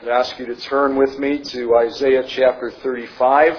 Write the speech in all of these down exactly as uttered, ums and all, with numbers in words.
I'd ask you to turn with me to Isaiah chapter thirty-five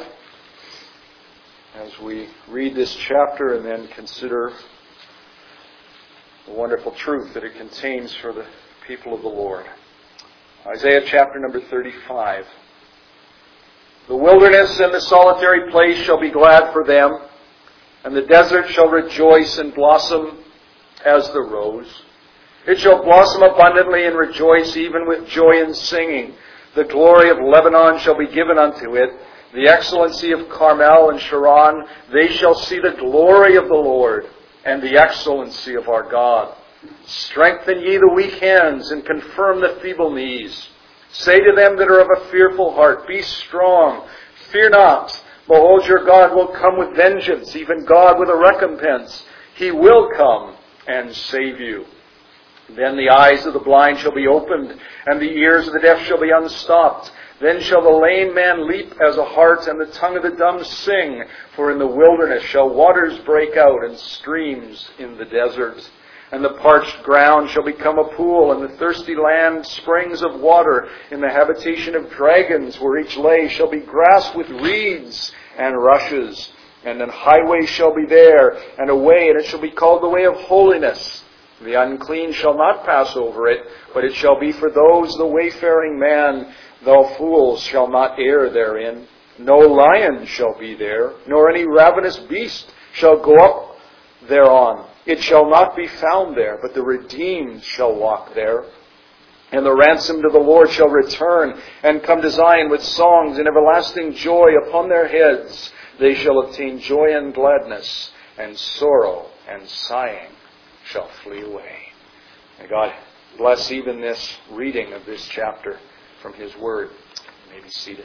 as we read this chapter and then consider the wonderful truth that it contains for the people of the Lord. Isaiah chapter number thirty-five. The wilderness and the solitary place shall be glad for them, and the desert shall rejoice and blossom as the rose. It shall blossom abundantly and rejoice even with joy and singing. The glory of Lebanon shall be given unto it, the excellency of Carmel and Sharon. They shall see the glory of the Lord and the excellency of our God. Strengthen ye the weak hands and confirm the feeble knees. Say to them that are of a fearful heart, be strong, fear not. Behold, your God will come with vengeance, even God with a recompense. He will come and save you. Then the eyes of the blind shall be opened, and the ears of the deaf shall be unstopped. Then shall the lame man leap as a hart, and the tongue of the dumb sing. For in the wilderness shall waters break out, and streams in the desert. And the parched ground shall become a pool, and the thirsty land springs of water. In the habitation of dragons, where each lay, shall be grass with reeds and rushes. And an highway shall be there, and a way, and it shall be called the way of holiness. The unclean shall not pass over it, but it shall be for those the wayfaring man. Thou fools shall not err therein. No lion shall be there, nor any ravenous beast shall go up thereon. It shall not be found there, but the redeemed shall walk there. And the ransomed of the Lord shall return, and come to Zion with songs and everlasting joy upon their heads. They shall obtain joy and gladness, and sorrow and sighing shall flee away. May God bless even this reading of this chapter from His Word. You may be seated.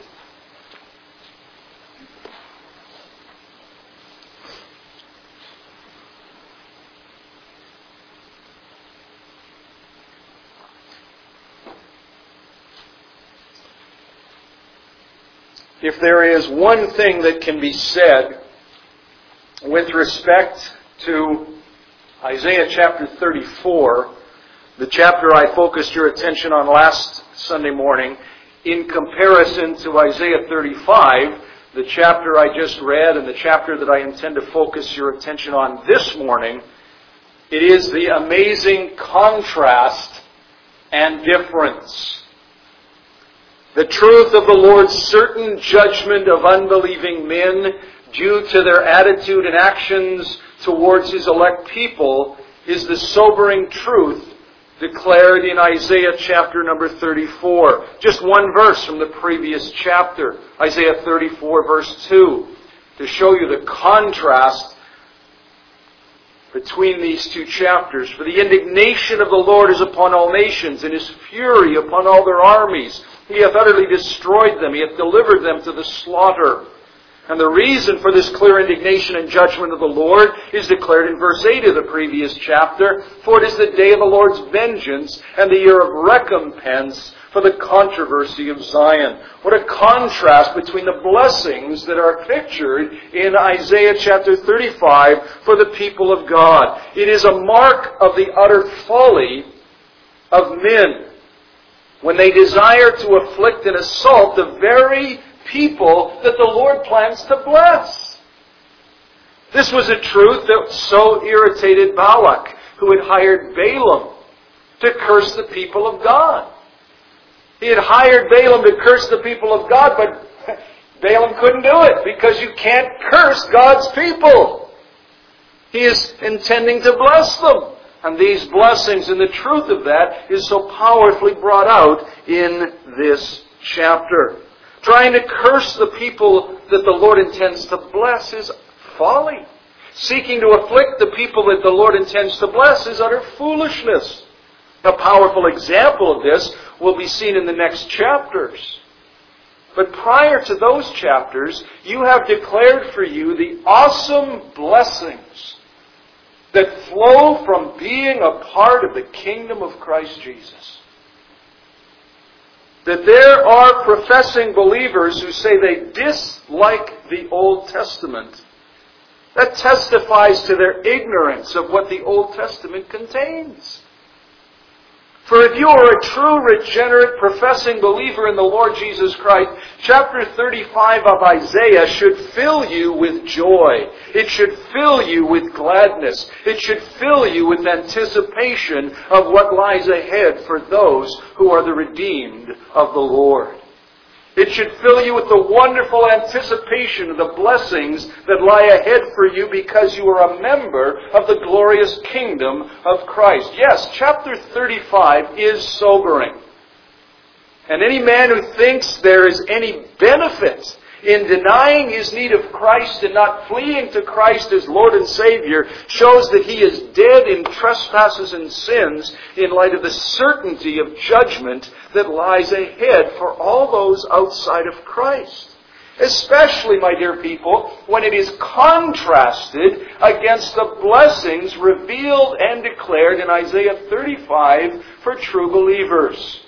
If there is one thing that can be said with respect to Isaiah chapter thirty-four, the chapter I focused your attention on last Sunday morning, in comparison to Isaiah thirty-five, the chapter I just read and the chapter that I intend to focus your attention on this morning, it is the amazing contrast and difference. The truth of the Lord's certain judgment of unbelieving men due to their attitude and actions towards His elect people is the sobering truth declared in Isaiah chapter number thirty-four. Just one verse from the previous chapter, Isaiah thirty-four verse two, to show you the contrast between these two chapters. For the indignation of the Lord is upon all nations, and His fury upon all their armies. He hath utterly destroyed them. He hath delivered them to the slaughter. And the reason for this clear indignation and judgment of the Lord is declared in verse eight of the previous chapter. For it is the day of the Lord's vengeance and the year of recompense for the controversy of Zion. What a contrast between the blessings that are pictured in Isaiah chapter thirty-five for the people of God. It is a mark of the utter folly of men when they desire to afflict and assault the very people that the Lord plans to bless. This was a truth that so irritated Balak, who had hired Balaam to curse the people of God. He had hired Balaam to curse the people of God, but Balaam couldn't do it because you can't curse God's people. He is intending to bless them. And these blessings and the truth of that is so powerfully brought out in this chapter. Trying to curse the people that the Lord intends to bless is folly. Seeking to afflict the people that the Lord intends to bless is utter foolishness. A powerful example of this will be seen in the next chapters. But prior to those chapters, you have declared for you the awesome blessings that flow from being a part of the kingdom of Christ Jesus. That there are professing believers who say they dislike the Old Testament. That testifies to their ignorance of what the Old Testament contains. For if you are a true, regenerate, professing believer in the Lord Jesus Christ, chapter thirty-five of Isaiah should fill you with joy. It should fill you with gladness. It should fill you with anticipation of what lies ahead for those who are the redeemed of the Lord. It should fill you with the wonderful anticipation of the blessings that lie ahead for you because you are a member of the glorious kingdom of Christ. Yes, chapter thirty-five is sobering. And any man who thinks there is any benefit in denying his need of Christ and not fleeing to Christ as Lord and Savior shows that he is dead in trespasses and sins in light of the certainty of judgment that lies ahead for all those outside of Christ. Especially, my dear people, when it is contrasted against the blessings revealed and declared in Isaiah thirty-five for true believers.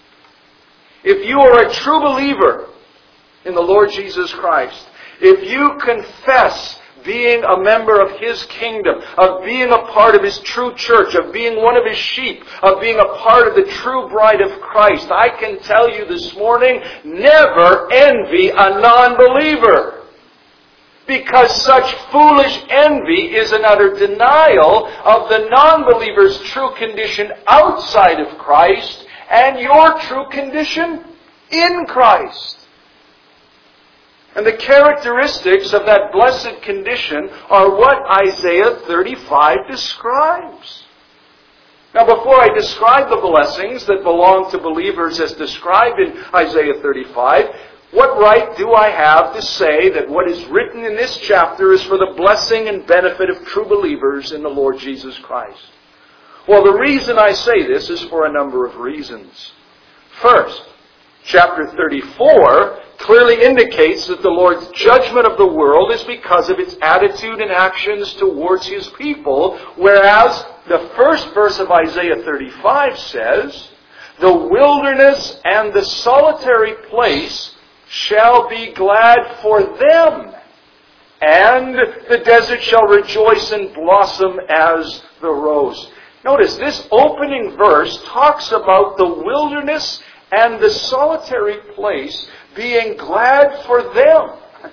If you are a true believer in the Lord Jesus Christ, if you confess being a member of His kingdom, of being a part of His true church, of being one of His sheep, of being a part of the true bride of Christ, I can tell you this morning, never envy a non-believer. Because such foolish envy is an utter denial of the non-believer's true condition outside of Christ and your true condition in Christ. And the characteristics of that blessed condition are what Isaiah thirty-five describes. Now, before I describe the blessings that belong to believers as described in Isaiah thirty-five, what right do I have to say that what is written in this chapter is for the blessing and benefit of true believers in the Lord Jesus Christ? Well, the reason I say this is for a number of reasons. First, chapter thirty-four clearly indicates that the Lord's judgment of the world is because of its attitude and actions towards His people, whereas the first verse of Isaiah thirty-five says, "The wilderness and the solitary place shall be glad for them, and the desert shall rejoice and blossom as the rose." Notice, this opening verse talks about the wilderness and the solitary place being glad for them.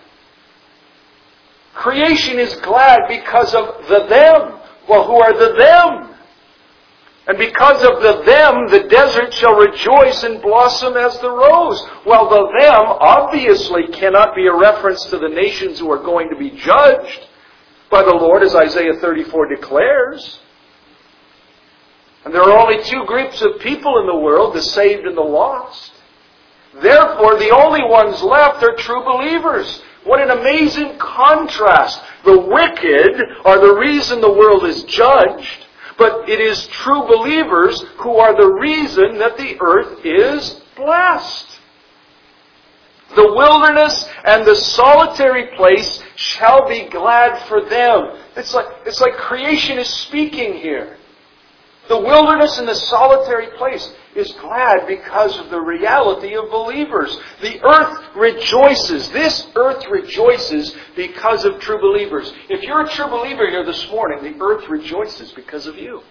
Creation is glad because of the them. Well, who are the them? And because of the them, the desert shall rejoice and blossom as the rose. Well, the them obviously cannot be a reference to the nations who are going to be judged by the Lord, as Isaiah thirty-four declares. And there are only two groups of people in the world, the saved and the lost. Therefore, the only ones left are true believers. What an amazing contrast. The wicked are the reason the world is judged, but it is true believers who are the reason that the earth is blessed. The wilderness and the solitary place shall be glad for them. It's like, it's like creation is speaking here. The wilderness and the solitary place is glad because of the reality of believers. The earth rejoices. This earth rejoices because of true believers. If you're a true believer here this morning, the earth rejoices because of you.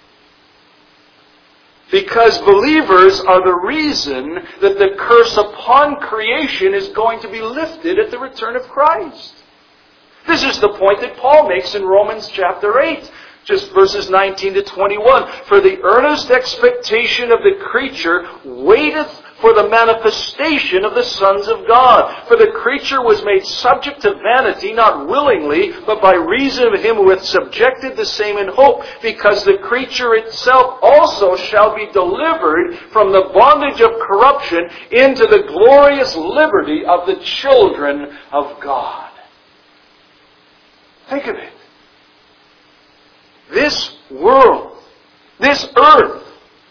Because believers are the reason that the curse upon creation is going to be lifted at the return of Christ. This is the point that Paul makes in Romans chapter eight. Just verses nineteen to twenty-one. "For the earnest expectation of the creature waiteth for the manifestation of the sons of God. For the creature was made subject to vanity, not willingly, but by reason of Him who hath subjected the same in hope, because the creature itself also shall be delivered from the bondage of corruption into the glorious liberty of the children of God." Think of it. This world, this earth,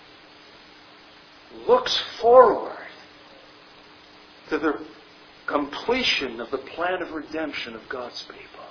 looks forward to the completion of the plan of redemption of God's people.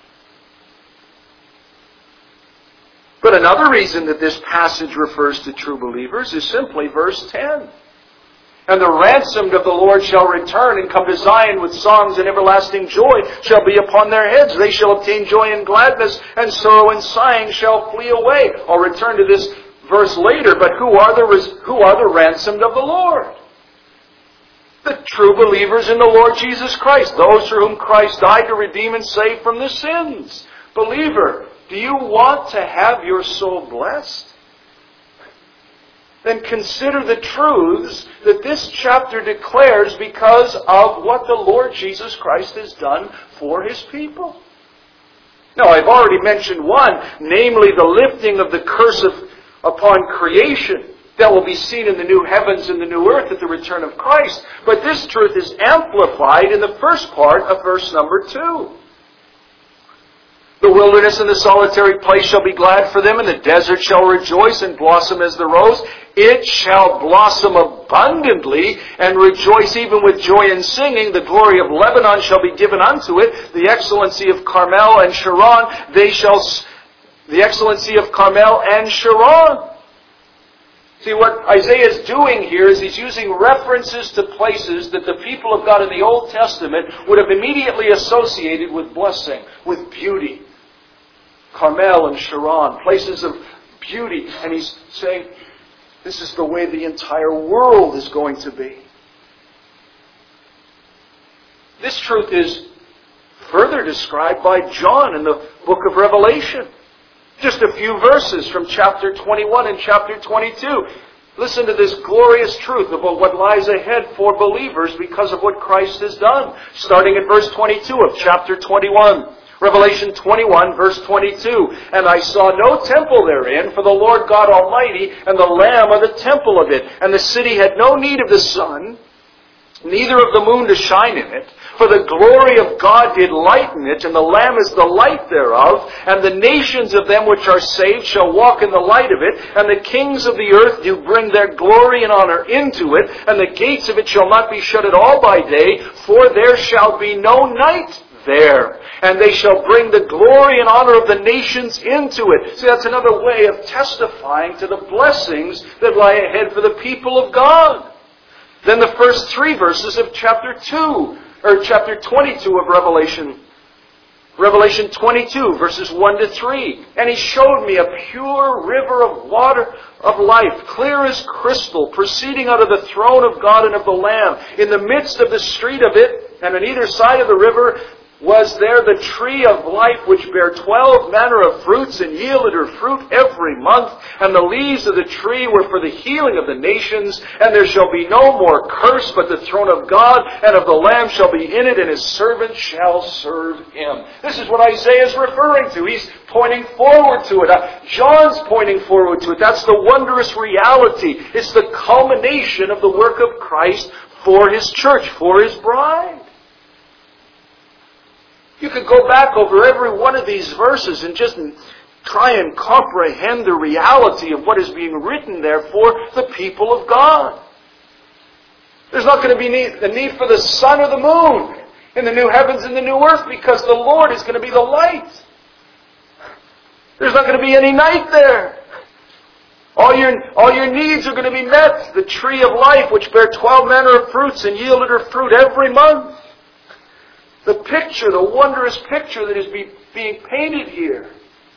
But another reason that this passage refers to true believers is simply verse ten. "And the ransomed of the Lord shall return and come to Zion with songs, and everlasting joy shall be upon their heads. They shall obtain joy and gladness, and sorrow and sighing shall flee away." I'll return to this verse later, but who are the, who are the ransomed of the Lord? The true believers in the Lord Jesus Christ, those for whom Christ died to redeem and save from their sins. Believer, do you want to have your soul blessed? Then consider the truths that this chapter declares because of what the Lord Jesus Christ has done for His people. Now, I've already mentioned one, namely the lifting of the curse of, upon creation that will be seen in the new heavens and the new earth at the return of Christ. But this truth is amplified in the first part of verse number two. The wilderness and the solitary place shall be glad for them, and the desert shall rejoice and blossom as the rose. It shall blossom abundantly and rejoice even with joy and singing. The glory of Lebanon shall be given unto it. The excellency of Carmel and Sharon, they shall, the excellency of Carmel and Sharon. See, what Isaiah is doing here is he's using references to places that the people of God in the Old Testament would have immediately associated with blessing, with beauty. Carmel and Sharon, places of beauty. And he's saying, this is the way the entire world is going to be. This truth is further described by John in the book of Revelation. Just a few verses from chapter twenty-one and chapter twenty-two. Listen to this glorious truth about what lies ahead for believers because of what Christ has done. Starting at verse twenty-two of chapter twenty-one. Revelation twenty-one, verse twenty-two. And I saw no temple therein, for the Lord God Almighty and the Lamb are the temple of it. And the city had no need of the sun, neither of the moon to shine in it. For the glory of God did lighten it, and the Lamb is the light thereof. And the nations of them which are saved shall walk in the light of it. And the kings of the earth do bring their glory and honor into it. And the gates of it shall not be shut at all by day, for there shall be no night there. And they shall bring the glory and honor of the nations into it. See, that's another way of testifying to the blessings that lie ahead for the people of God. Then the first three verses of chapter two, or chapter twenty-two of Revelation. Revelation twenty-two, verses one to three. And He showed me a pure river of water of life, clear as crystal, proceeding out of the throne of God and of the Lamb. In the midst of the street of it, and on either side of the river, was there the tree of life, which bare twelve manner of fruits, and yielded her fruit every month. And the leaves of the tree were for the healing of the nations. And there shall be no more curse, but the throne of God and of the Lamb shall be in it, and His servants shall serve Him. This is what Isaiah is referring to. He's pointing forward to it. Uh, John's pointing forward to it. That's the wondrous reality. It's the culmination of the work of Christ for His church, for His bride. You could go back over every one of these verses and just try and comprehend the reality of what is being written there for the people of God. There's not going to be need, the need for the sun or the moon in the new heavens and the new earth, because the Lord is going to be the light. There's not going to be any night there. All your, all your needs are going to be met. The tree of life, which bare twelve manner of fruits and yielded her fruit every month. The picture, the wondrous picture that is be, being painted here.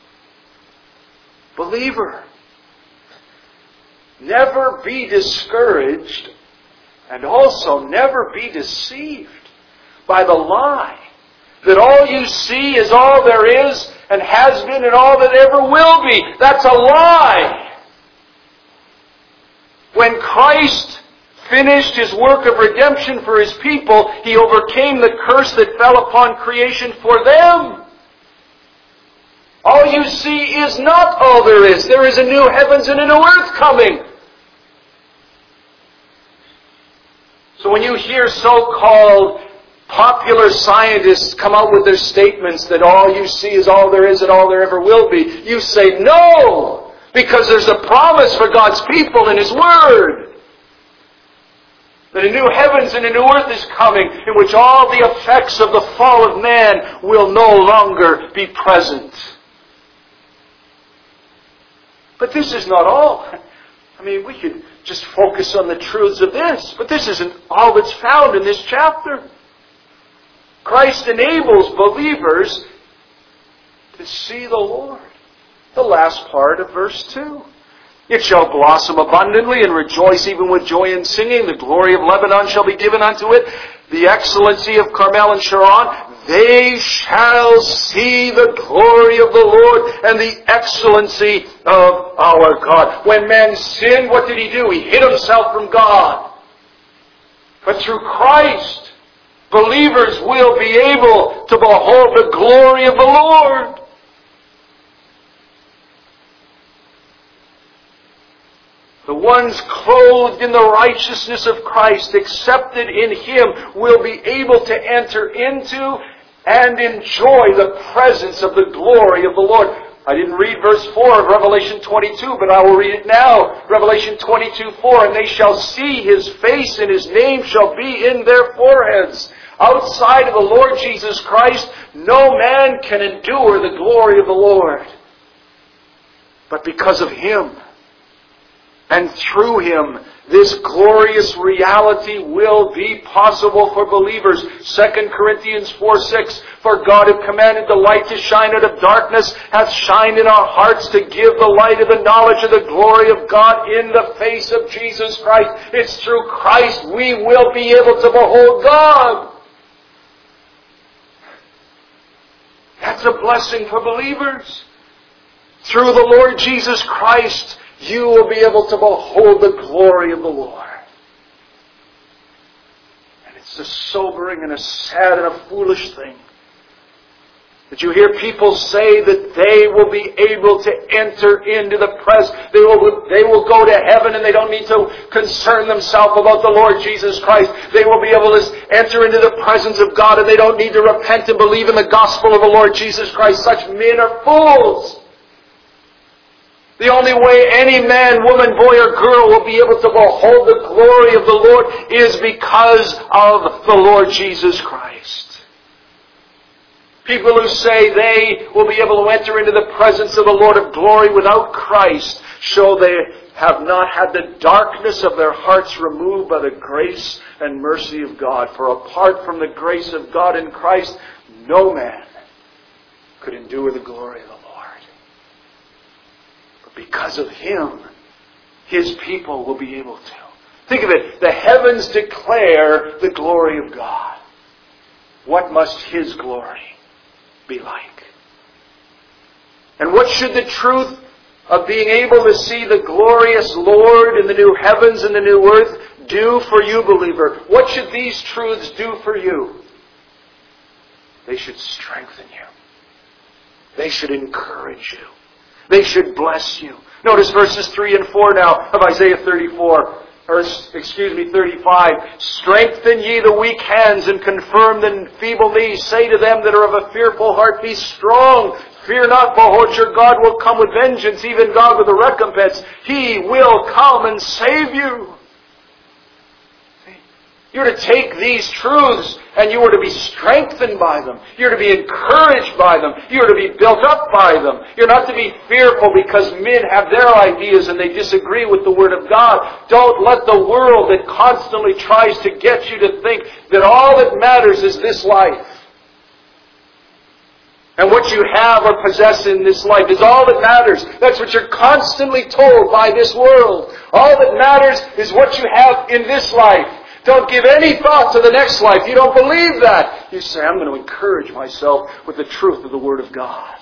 Believer, never be discouraged, and also never be deceived by the lie that all you see is all there is and has been and all that ever will be. That's a lie. When Christ finished His work of redemption for His people, He overcame the curse that fell upon creation for them. All you see is not all there is. There is a new heavens and a new earth coming. So when you hear so-called popular scientists come out with their statements that all you see is all there is and all there ever will be, you say no, because there's a promise for God's people in His Word. That a new heavens and a new earth is coming, in which all the effects of the fall of man will no longer be present. But this is not all. I mean, we could just focus on the truths of this, but this isn't all that's found in this chapter. Christ enables believers to see the Lord. The last part of verse two. It shall blossom abundantly and rejoice even with joy and singing. The glory of Lebanon shall be given unto it. The excellency of Carmel and Sharon. They shall see the glory of the Lord and the excellency of our God. When man sinned, what did he do? He hid himself from God. But through Christ, believers will be able to behold the glory of the Lord. The ones clothed in the righteousness of Christ, accepted in Him, will be able to enter into and enjoy the presence of the glory of the Lord. I didn't read verse four of Revelation twenty-two, but I will read it now. Revelation twenty-two four, and they shall see His face, and His name shall be in their foreheads. Outside of the Lord Jesus Christ, no man can endure the glory of the Lord. But because of Him, and through Him, this glorious reality will be possible for believers. Second Corinthians four six, for God hath commanded the light to shine out of darkness, hath shined in our hearts to give the light of the knowledge of the glory of God in the face of Jesus Christ. It's through Christ we will be able to behold God. That's a blessing for believers. Through the Lord Jesus Christ, you will be able to behold the glory of the Lord. And it's a sobering and a sad and a foolish thing that you hear people say that they will be able to enter into the presence. They will, they will go to heaven and they don't need to concern themselves about the Lord Jesus Christ. They will be able to enter into the presence of God and they don't need to repent and believe in the gospel of the Lord Jesus Christ. Such men are fools. The only way any man, woman, boy, or girl will be able to behold the glory of the Lord is because of the Lord Jesus Christ. People who say they will be able to enter into the presence of the Lord of glory without Christ show they have not had the darkness of their hearts removed by the grace and mercy of God. For apart from the grace of God in Christ, no man could endure the glory of the Lord. Because of Him, His people will be able to. Think of it. The heavens declare the glory of God. What must His glory be like? And what should the truth of being able to see the glorious Lord in the new heavens and the new earth do for you, believer? What should these truths do for you? They should strengthen you. They should encourage you. They should bless you. Notice verses three and four now of Isaiah thirty-four. Or, excuse me, thirty-five. Strengthen ye the weak hands and confirm the feeble knees. Say to them that are of a fearful heart, be strong. Fear not, behold, your God will come with vengeance, even God with a recompense. He will come and save you. You're to take these truths and you are to be strengthened by them. You're to be encouraged by them. You're to be built up by them. You're not to be fearful because men have their ideas and they disagree with the Word of God. Don't let the world that constantly tries to get you to think that all that matters is this life. And what you have or possess in this life is all that matters. That's what you're constantly told by this world. All that matters is what you have in this life. Don't give any thought to the next life. You don't believe that. You say, I'm going to encourage myself with the truth of the Word of God.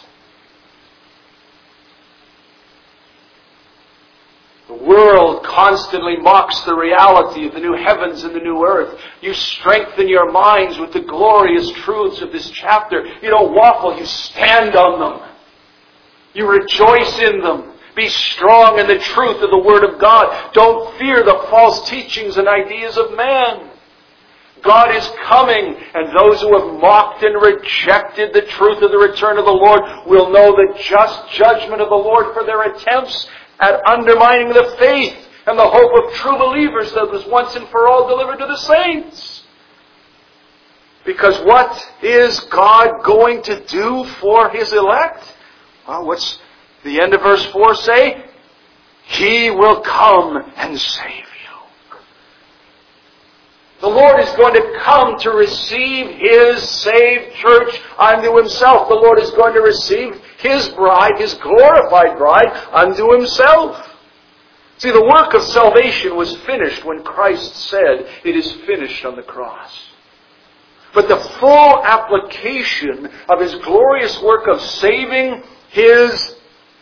The world constantly mocks the reality of the new heavens and the new earth. You strengthen your minds with the glorious truths of this chapter. You don't waffle, you stand on them. You rejoice in them. Be strong in the truth of the Word of God. Don't fear the false teachings and ideas of man. God is coming, and those who have mocked and rejected the truth of the return of the Lord will know the just judgment of the Lord for their attempts at undermining the faith and the hope of true believers that was once and for all delivered to the saints. Because what is God going to do for His elect? Well, what's the end of verse four say? He will come and save you. The Lord is going to come to receive His saved church unto Himself. The Lord is going to receive His bride, His glorified bride, unto Himself. See, the work of salvation was finished when Christ said, "It is finished," on the cross. But the full application of His glorious work of saving His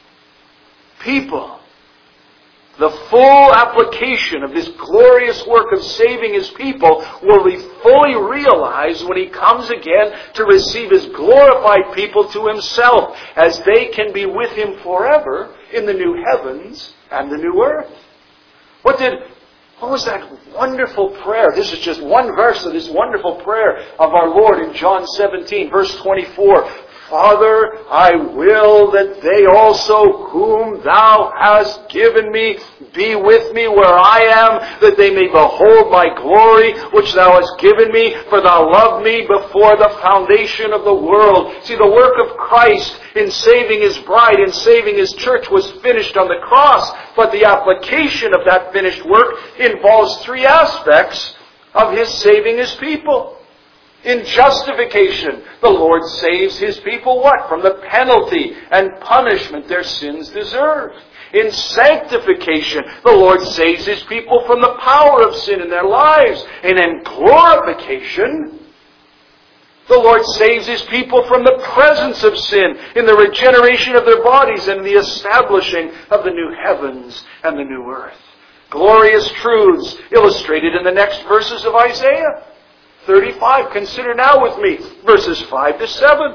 people, the full application of this glorious work of saving His people will be fully realized when He comes again to receive His glorified people to Himself, as they can be with Him forever in the new heavens and the new earth. What did, what was that wonderful prayer? This is just one verse of this wonderful prayer of our Lord in John seventeen, verse twenty-four. "Father, I will that they also whom Thou hast given me be with me where I am, that they may behold my glory, which Thou hast given me, for Thou loved me before the foundation of the world." See, the work of Christ in saving His bride, in saving His church, was finished on the cross, but the application of that finished work involves three aspects of His saving His people. In justification, the Lord saves His people what? From the penalty and punishment their sins deserve. In sanctification, the Lord saves His people from the power of sin in their lives. And in glorification, the Lord saves His people from the presence of sin in the regeneration of their bodies and the establishing of the new heavens and the new earth. Glorious truths illustrated in the next verses of Isaiah thirty-five. Consider now with me verses five to seven.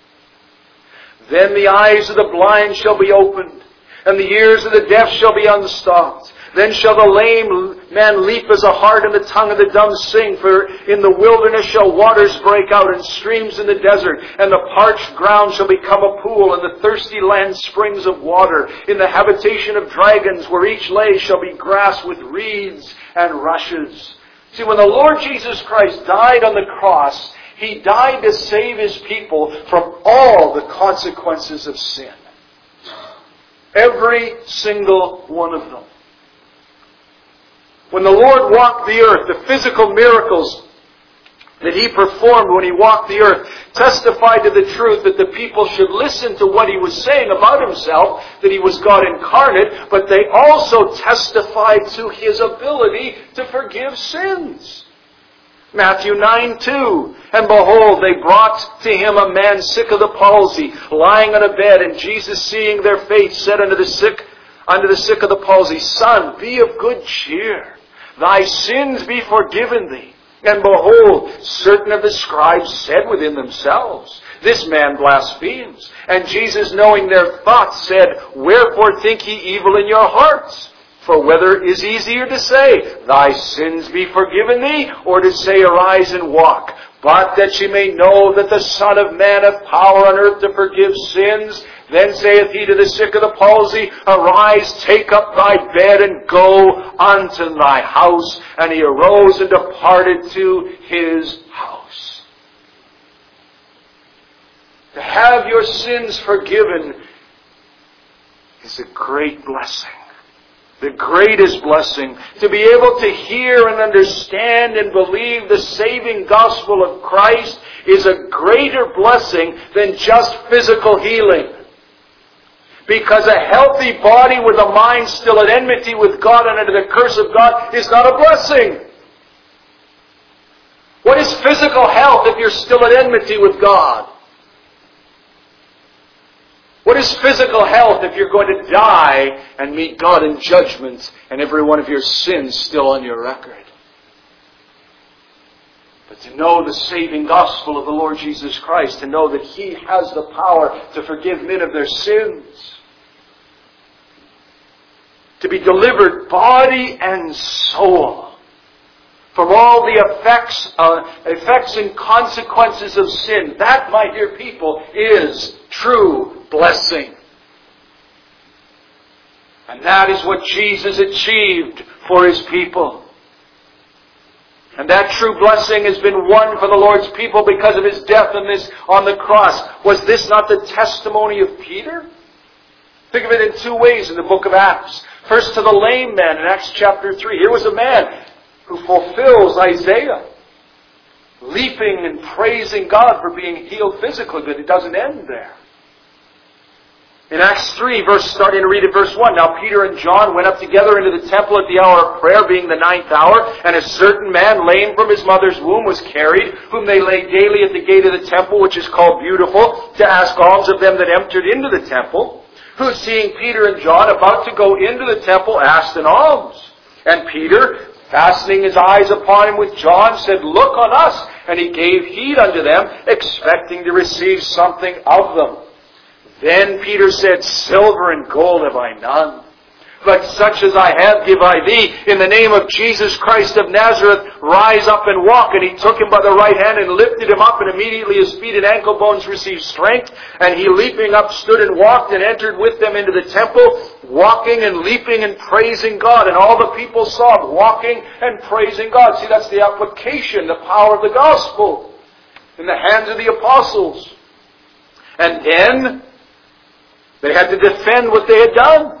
"Then the eyes of the blind shall be opened, and the ears of the deaf shall be unstopped. Then shall the lame man leap as a hart, and the tongue of the dumb sing. For in the wilderness shall waters break out, and streams in the desert. And the parched ground shall become a pool, and the thirsty land springs of water. In the habitation of dragons, where each lay, shall be grass with reeds and rushes." See, when the Lord Jesus Christ died on the cross, He died to save His people from all the consequences of sin. Every single one of them. When the Lord walked the earth, the physical miracles that He performed when He walked the earth testified to the truth that the people should listen to what He was saying about Himself, that He was God incarnate, but they also testified to His ability to forgive sins. Matthew nine two, "And behold, they brought to Him a man sick of the palsy, lying on a bed, and Jesus, seeing their faith, said unto the sick, unto the sick of the palsy, Son, be of good cheer. Thy sins be forgiven thee. And behold, certain of the scribes said within themselves, This man blasphemes. And Jesus, knowing their thoughts, said, Wherefore think ye evil in your hearts? For whether it is easier to say, Thy sins be forgiven thee, or to say, Arise and walk. But that ye may know that the Son of Man hath power on earth to forgive sins, then saith he to the sick of the palsy, Arise, take up thy bed, and go unto thy house. And he arose and departed to his house. To have your sins forgiven is a great blessing. The greatest blessing. To be able to hear and understand and believe the saving gospel of Christ is a greater blessing than just physical healing. Because a healthy body with a mind still at enmity with God and under the curse of God is not a blessing. What is physical health if you're still at enmity with God? What is physical health if you're going to die and meet God in judgment and every one of your sins still on your record? But to know the saving gospel of the Lord Jesus Christ, to know that He has the power to forgive men of their sins, to be delivered body and soul from all the effects, uh, effects and consequences of sin, that, my dear people, is true blessing. And that is what Jesus achieved for His people. And that true blessing has been won for the Lord's people because of His death on, this, on the cross. Was this not the testimony of Peter? Think of it in two ways in the book of Acts. First, to the lame man in Acts chapter three. Here was a man who fulfills Isaiah, leaping and praising God for being healed physically, but it doesn't end there. In Acts three, verse, starting to read at verse one, Now Peter and John went up together into the temple at the hour of prayer, being the ninth hour, and a certain man, lame from his mother's womb, was carried, whom they laid daily at the gate of the temple, which is called Beautiful, to ask alms of them that entered into the temple, who, seeing Peter and John about to go into the temple, asked an alms. And Peter, fastening his eyes upon him with John, said, Look on us. And he gave heed unto them, expecting to receive something of them. Then Peter said, Silver and gold have I none, but such as I have give I thee. In the name of Jesus Christ of Nazareth, rise up and walk. And he took him by the right hand and lifted him up, and immediately his feet and ankle bones received strength. And he, leaping up, stood and walked and entered with them into the temple, walking and leaping and praising God. And all the people saw him walking and praising God. See, that's the application, the power of the gospel in the hands of the apostles. And then they had to defend what they had done.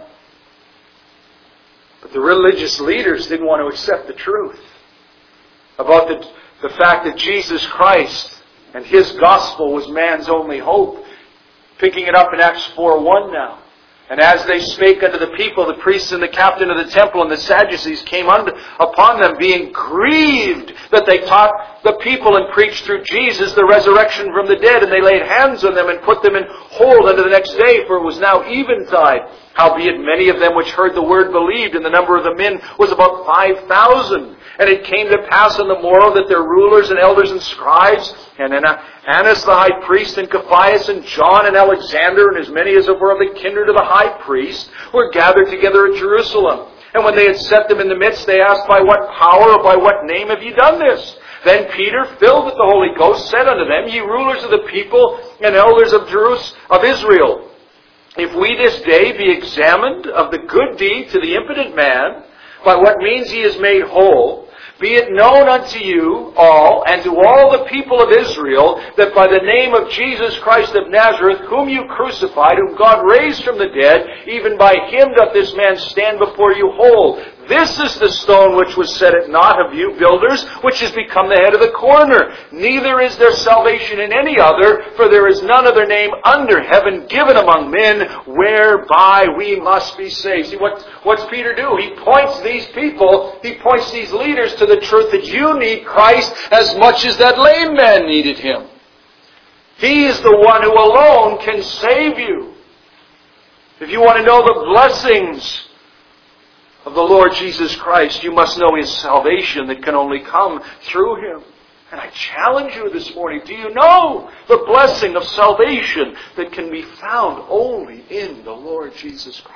But the religious leaders didn't want to accept the truth about the, the fact that Jesus Christ and His gospel was man's only hope. Picking it up in Acts four one now. And as they spake unto the people, the priests and the captain of the temple and the Sadducees came unto, upon them, being grieved that they taught the people and preached through Jesus the resurrection from the dead. And they laid hands on them and put them in hold unto the next day, for it was now eventide. Howbeit many of them which heard the word believed, and the number of the men was about five thousand. And it came to pass on the morrow that their rulers and elders and scribes, and Annas the high priest, and Caiaphas, and John, and Alexander, and as many as were of the kindred of the high priest, were gathered together at Jerusalem. And when they had set them in the midst, they asked, By what power or by what name have ye done this? Then Peter, filled with the Holy Ghost, said unto them, Ye rulers of the people and elders of Jerusalem, of Israel, if we this day be examined of the good deed to the impotent man, by what means he is made whole, be it known unto you all, and to all the people of Israel, that by the name of Jesus Christ of Nazareth, whom you crucified, whom God raised from the dead, even by Him doth this man stand before you whole. This is the stone which was set at naught of you builders, which has become the head of the corner. Neither is there salvation in any other, for there is none other name under heaven given among men, whereby we must be saved. See, what, what's Peter do? He points these people, he points these leaders to the truth that you need Christ as much as that lame man needed Him. He is the one who alone can save you. If you want to know the blessings of the Lord Jesus Christ, you must know His salvation that can only come through Him. And I challenge you this morning, do you know the blessing of salvation that can be found only in the Lord Jesus Christ?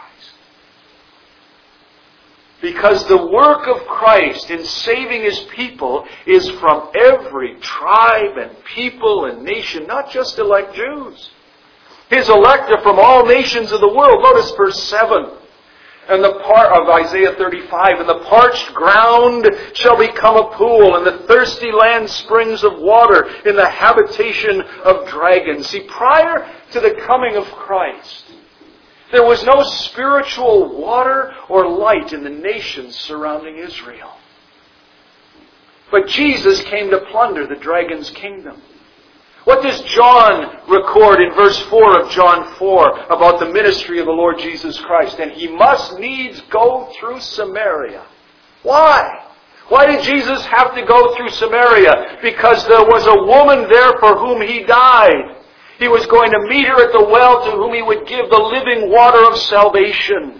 Because the work of Christ in saving His people is from every tribe and people and nation, not just elect Jews. His elect are from all nations of the world. Notice verse seven. And the part of Isaiah thirty-five, and the parched ground shall become a pool, and the thirsty land springs of water in the habitation of dragons. See, prior to the coming of Christ, there was no spiritual water or light in the nations surrounding Israel. But Jesus came to plunder the dragon's kingdom. What does John record in verse four of John four about the ministry of the Lord Jesus Christ? And He must needs go through Samaria. Why? Why did Jesus have to go through Samaria? Because there was a woman there for whom He died. He was going to meet her at the well, to whom He would give the living water of salvation.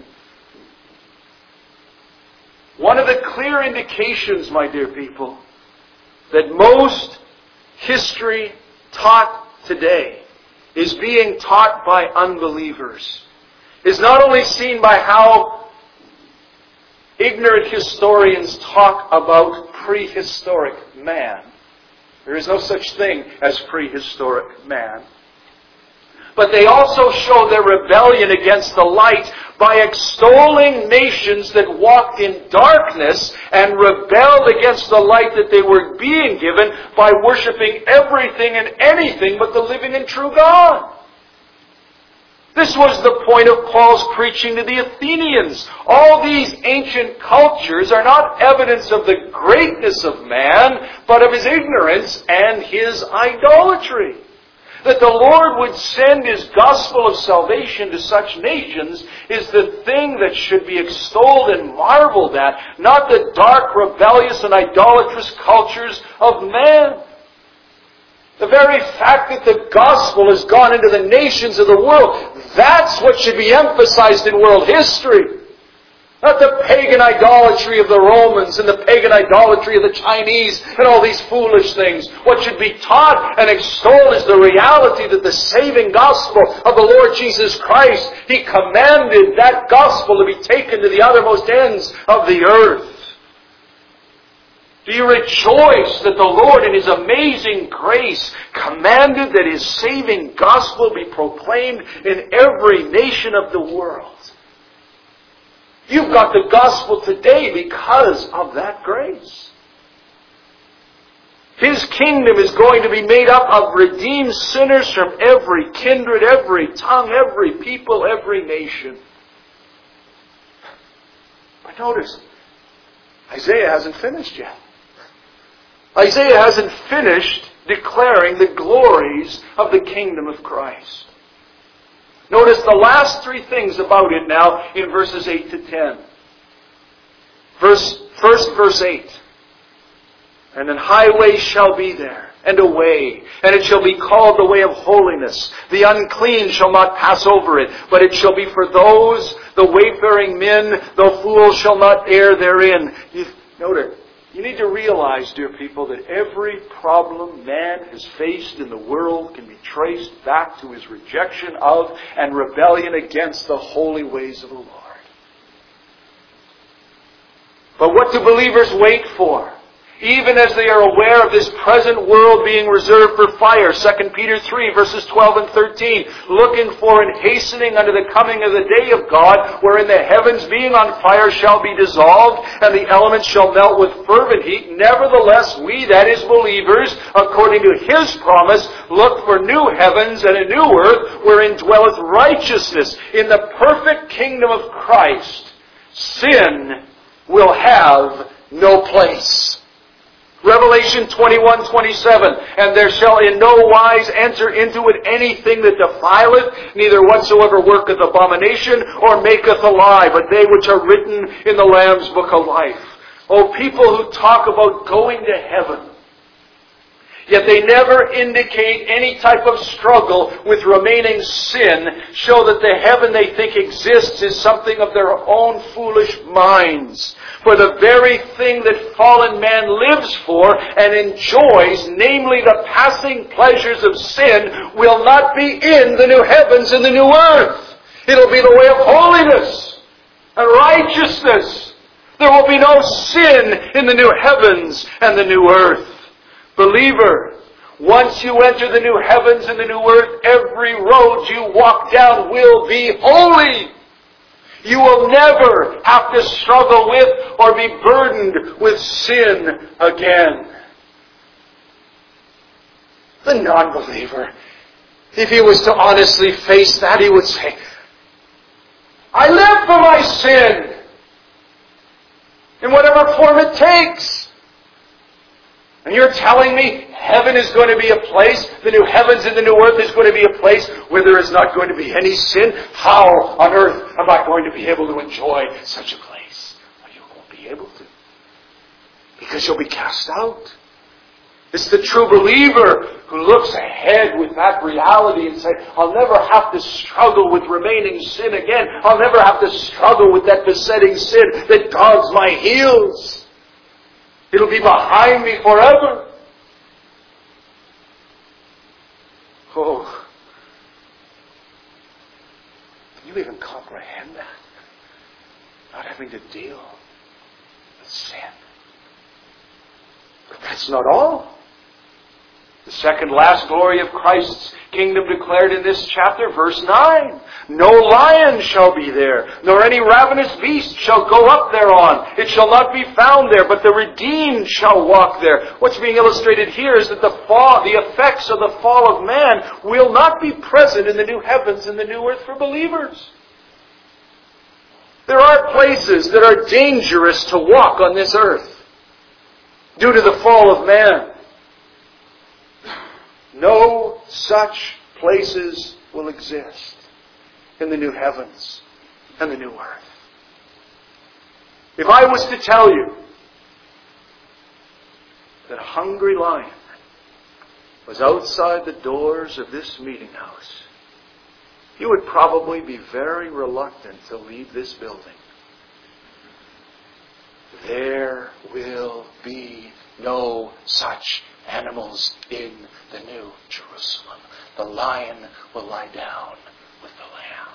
One of the clear indications, my dear people, that most history taught today is being taught by unbelievers is not only seen by how ignorant historians talk about prehistoric man. There is no such thing as prehistoric man. But they also show their rebellion against the light by extolling nations that walked in darkness and rebelled against the light that they were being given by worshiping everything and anything but the living and true God. This was the point of Paul's preaching to the Athenians. All these ancient cultures are not evidence of the greatness of man, but of his ignorance and his idolatry. That the Lord would send His gospel of salvation to such nations is the thing that should be extolled and marveled at, not the dark, rebellious, and idolatrous cultures of man. The very fact that the gospel has gone into the nations of the world, that's what should be emphasized in world history. Not the pagan idolatry of the Romans and the pagan idolatry of the Chinese and all these foolish things. What should be taught and extolled is the reality that the saving gospel of the Lord Jesus Christ, He commanded that gospel to be taken to the uttermost ends of the earth. Do you rejoice that the Lord in His amazing grace commanded that His saving gospel be proclaimed in every nation of the world? You've got the gospel today because of that grace. His kingdom is going to be made up of redeemed sinners from every kindred, every tongue, every people, every nation. But notice, Isaiah hasn't finished yet. Isaiah hasn't finished declaring the glories of the kingdom of Christ. Notice the last three things about it now in verses eight to ten. Verse, first verse eight. And an highway shall be there, and a way, and it shall be called the way of holiness. The unclean shall not pass over it, but it shall be for those, the wayfaring men, the fools shall not err therein. You, note, you need to realize, dear people, that every problem man has faced in the world can be traced back to his rejection of and rebellion against the holy ways of the Lord. But what do believers wait for? Even as they are aware of this present world being reserved for fire. Second Peter three, verses twelve and thirteen. Looking for and hastening unto the coming of the day of God, wherein the heavens being on fire shall be dissolved, and the elements shall melt with fervent heat. Nevertheless, we, that is believers, according to His promise, look for new heavens and a new earth, wherein dwelleth righteousness. In the perfect kingdom of Christ, sin will have no place. Revelation twenty-one twenty-seven, and there shall in no wise enter into it anything that defileth, neither whatsoever worketh abomination, or maketh a lie, but they which are written in the Lamb's book of life. Oh, people who talk about going to heaven, yet they never indicate any type of struggle with remaining sin, show that the heaven they think exists is something of their own foolish minds. For the very thing that fallen man lives for and enjoys, namely the passing pleasures of sin, will not be in the new heavens and the new earth. It'll be the way of holiness and righteousness. There will be no sin in the new heavens and the new earth. Believer, once you enter the new heavens and the new earth, every road you walk down will be holy. You will never have to struggle with or be burdened with sin again. The non-believer, if he was to honestly face that, he would say, I live for my sin, in whatever form it takes. And you're telling me heaven is going to be a place, the new heavens and the new earth is going to be a place where there is not going to be any sin? How on earth am I going to be able to enjoy such a place? Well, you won't be able to. Because you'll be cast out. It's the true believer who looks ahead with that reality and says, I'll never have to struggle with remaining sin again. I'll never have to struggle with that besetting sin that dogs my heels. It'll be behind me forever. Oh, can you even comprehend that? Not having to deal with sin. But that's not all. The second last glory of Christ's kingdom declared in this chapter, verse nine. No lion shall be there, nor any ravenous beast shall go up thereon. It shall not be found there, but the redeemed shall walk there. What's being illustrated here is that the fall, the effects of the fall of man will not be present in the new heavens and the new earth for believers. There are places that are dangerous to walk on this earth due to the fall of man. No such places will exist in the new heavens and the new earth. If I was to tell you that a hungry lion was outside the doors of this meeting house, you would probably be very reluctant to leave this building. There will be no such animals in the New Jerusalem. The lion will lie down with the lamb.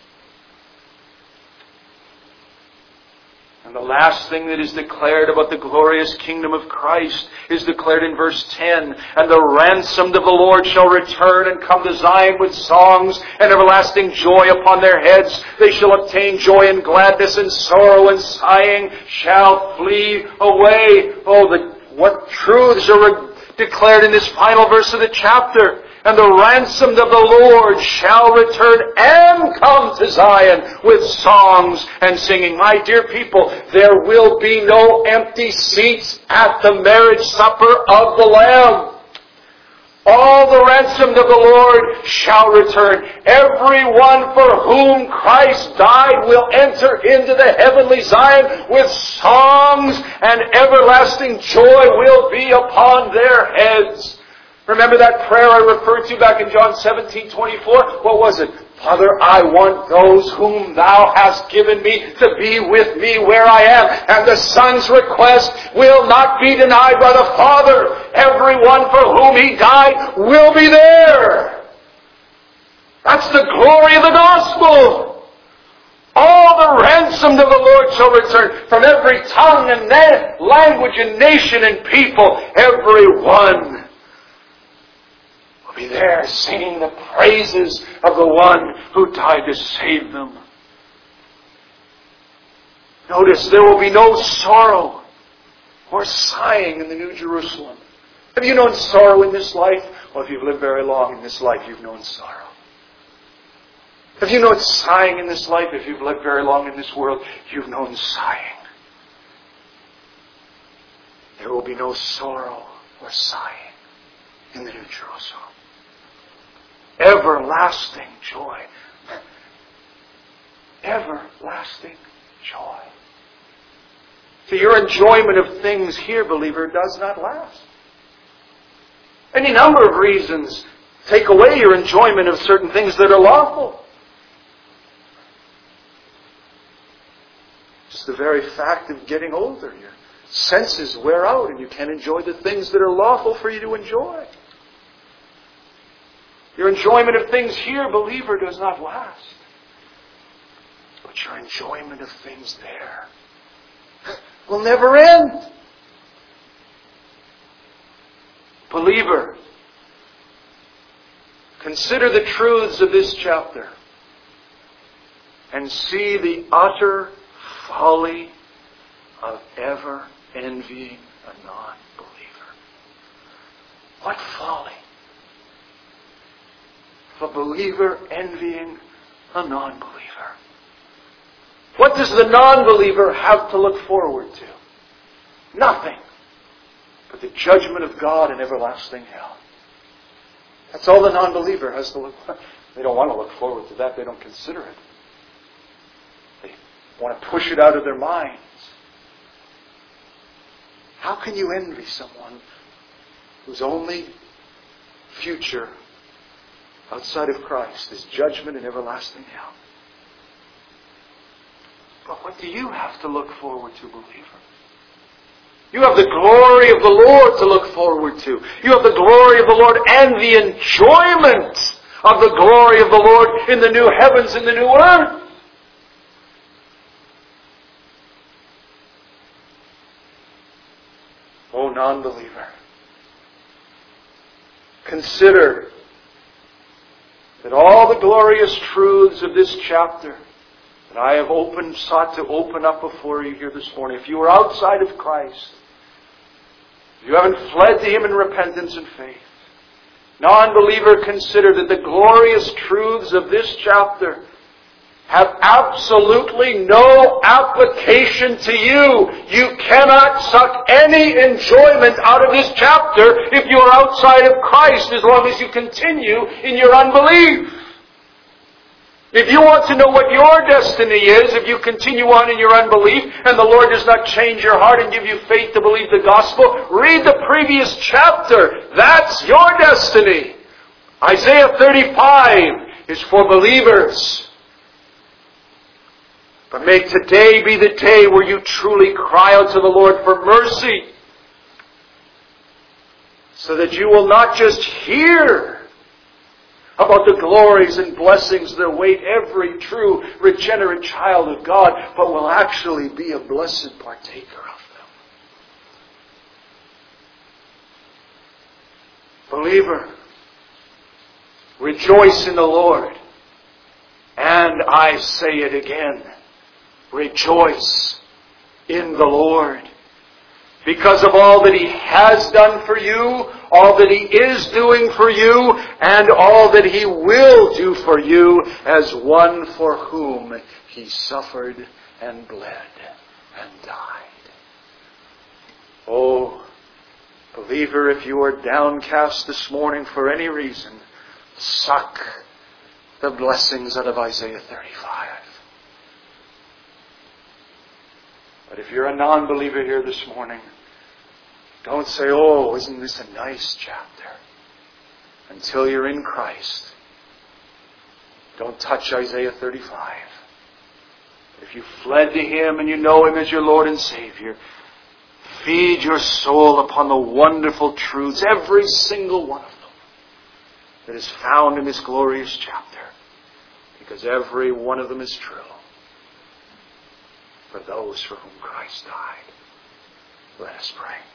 And the last thing that is declared about the glorious kingdom of Christ is declared in verse ten. And the ransomed of the Lord shall return and come to Zion with songs and everlasting joy upon their heads. They shall obtain joy and gladness, and sorrow and sighing shall flee away. Oh, the, what truths are declared in this final verse of the chapter. And the ransomed of the Lord shall return and come to Zion with songs and singing. My dear people, there will be no empty seats at the marriage supper of the Lamb. All the ransomed of the Lord shall return. Everyone for whom Christ died will enter into the heavenly Zion with songs, and everlasting joy will be upon their heads. Remember that prayer I referred to back in John seventeen twenty-four? What was it? Father, I want those whom Thou hast given me to be with me where I am. And the Son's request will not be denied by the Father. Everyone for whom He died will be there. That's the glory of the gospel. All the ransomed of the Lord shall return from every tongue and language and nation and people. Everyone be there singing the praises of the one who died to save them. Notice, there will be no sorrow or sighing in the New Jerusalem. Have you known sorrow in this life? Well, if you've lived very long in this life, you've known sorrow. Have you known sighing in this life? If you've lived very long in this world, you've known sighing. There will be no sorrow or sighing in the New Jerusalem. Everlasting joy. Everlasting joy. So your enjoyment of things here, believer, does not last. Any number of reasons take away your enjoyment of certain things that are lawful. Just the very fact of getting older, your senses wear out and you can't enjoy the things that are lawful for you to enjoy. Your enjoyment of things here, believer, does not last. But your enjoyment of things there will never end. Believer, consider the truths of this chapter and see the utter folly of ever envying a non-believer. What folly! A believer envying a non-believer. What does the non-believer have to look forward to? Nothing but the judgment of God and everlasting hell. That's all the non-believer has to look for. They don't want to look forward to that. They don't consider it. They want to push it out of their minds. How can you envy someone whose only future outside of Christ is judgment and everlasting hell? But what do you have to look forward to, believer? You have the glory of the Lord to look forward to. You have the glory of the Lord and the enjoyment of the glory of the Lord in the new heavens and the new earth. Oh, non-believer, consider that all the glorious truths of this chapter that I have opened, sought to open up before you here this morning, if you are outside of Christ, if you haven't fled to Him in repentance and faith, non-believer, consider that the glorious truths of this chapter have absolutely no application to you. You cannot suck any enjoyment out of this chapter if you are outside of Christ, as long as you continue in your unbelief. If you want to know what your destiny is, if you continue on in your unbelief and the Lord does not change your heart and give you faith to believe the gospel, read the previous chapter. That's your destiny. Isaiah thirty-five is for believers. But may today be the day where you truly cry out to the Lord for mercy, so that you will not just hear about the glories and blessings that await every true regenerate child of God, but will actually be a blessed partaker of them. Believer, rejoice in the Lord. And I say it again, rejoice in the Lord. Because of all that He has done for you, all that He is doing for you, and all that He will do for you as one for whom He suffered and bled and died. Oh, believer, if you are downcast this morning for any reason, suck the blessings out of Isaiah thirty-five. But if you're a non-believer here this morning, don't say, oh, isn't this a nice chapter? Until you're in Christ, don't touch Isaiah thirty-five. If you fled to Him and you know Him as your Lord and Savior, feed your soul upon the wonderful truths, every single one of them, that is found in this glorious chapter. Because every one of them is true for those for whom Christ died. Let us pray.